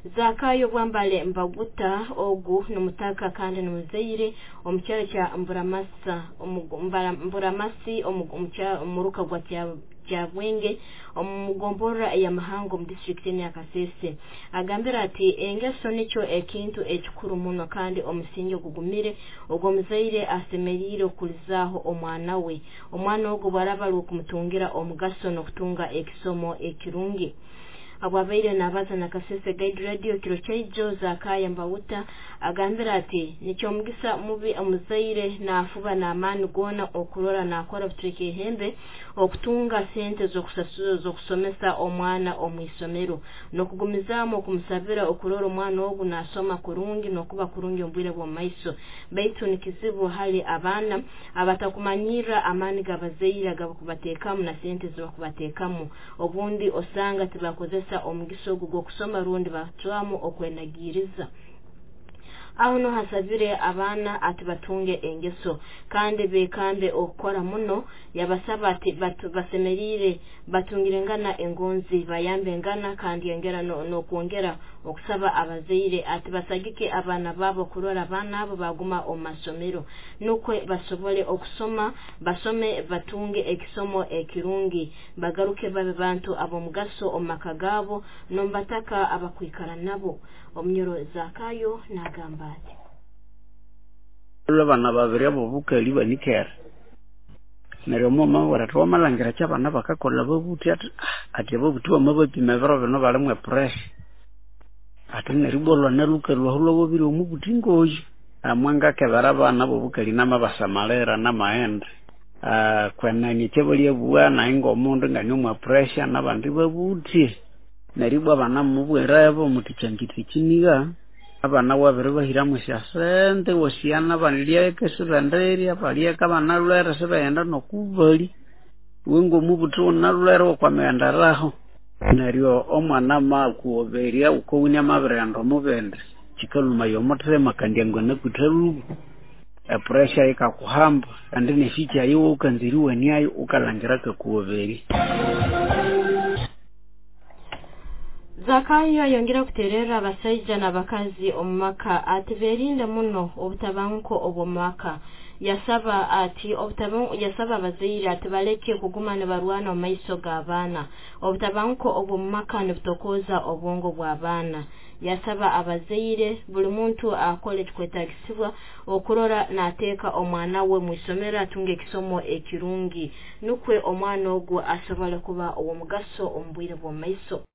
Zakayo Bwambale Mbaguta ogu numutaka kandi numuzeire omukyalo kya Mburamasi omuruka gwa kya Bwenge omugombora ya Mahango mu district ya Kasese. Agambira ati engeso nicho ekintu ekikuru muno kandi omusingi gugumire ogwo muzeire asemerire okulizaho omwana we. Omwana ogwo barabali okumutungira omugaso nokutunga ekisomo ekirungi. Ababaire nabaza na Kasese Guide Radio kiro kyejo Zakayo Mbaguta agambira ati nicho mugisa mubi omuzaire nafuba na amani gona okulora nakora butrike hembe okutunga sente zokusomesa omwana omwisomero nokugumizamo okumusabira okulora omwana ogu nasoma kurungi nokuba kurungi ombwire bwo maiso baitu nikizibu hali abana abatakumanyira amani gabazeire gabakubatekamu na sente zokubatekamu obundi osanga tibakozesa omugiso gwo kusoma rundi batwamu okwenagiriza. Aho hasabire abana ati batunge engeso kandi bekambe okora muno yabasaba ati basemerire batungire ngana engonzi bayambe ngana kandi yongera no kuongera okusaba abazeire ati basagike abana babo kurora abana abo baguma omasomero nukwe basobole okusoma basome batunge ekisomo ekirungi bagaruke babe bantu abo mugaso omakagabo nombataka abakwikara nabo. Omnyoro Zakayo nagamba ati abana babiri abo bukali banikera nero mama waratwa malangira cy'abana bakakola babuti ati babuti bamabapima bero bino balimwe press ati neribolo naluka lwahulo bobiri omubuti ngoyi amwanga kebara abana bo bukali namabasamalera namaende kwenani tebali bwana ingo mundu nganyuma pressure nabandi babuti neribwa abana mubwerabo muticangiti kiniga abana wabere bahiramu syasente wosiana baniliye kesubanderi abaliye kabana lwera sebenda nokubali wengo mubutu nalwera okwamenda raho neryo omwana makuoberia ukowunya mabrando mubende kikaluma yomotre makandyango nakutalu pressure ikakuhamba andi nefiti ayo ukanziriwe niyo ukalangira kakuoberi. Zakayo yongera kuterera abasaija n'abakazi omumaka ati berinda muno obutabanko obomaka yasaba ati yasaba abazeire ati baleke kugumana barwana omaiso g'abaana obutabanko obomaka nebutokoza obwongo bw'abaana. Yasaba abazeire buli muntu akole kwetagisibwa okurora nateeka omwana we mwisomero atunge ekisomo ekirungi nukwe omwana ogwo asobole kuba owo mugaso ombwire bwo maiso.